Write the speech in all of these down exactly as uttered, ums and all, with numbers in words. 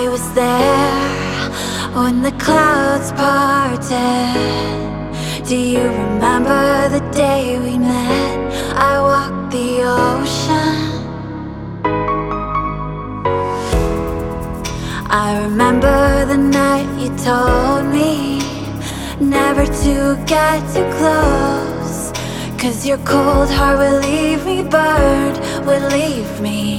I was there when the clouds parted. Do you remember the day we met? I walked the ocean. I remember the night you told me never to get too close, 'cause your cold heart would leave me burned, would leave me.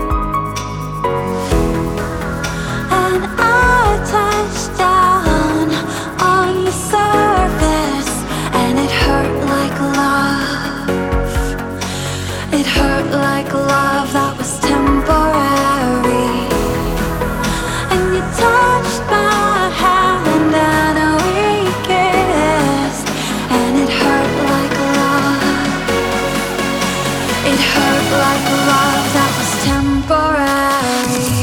And I touched down on the surface, and it hurt like love. It hurt like love that was temporary. And you touched my hand and we kissed, and it hurt like love. It hurt like love that was temporary.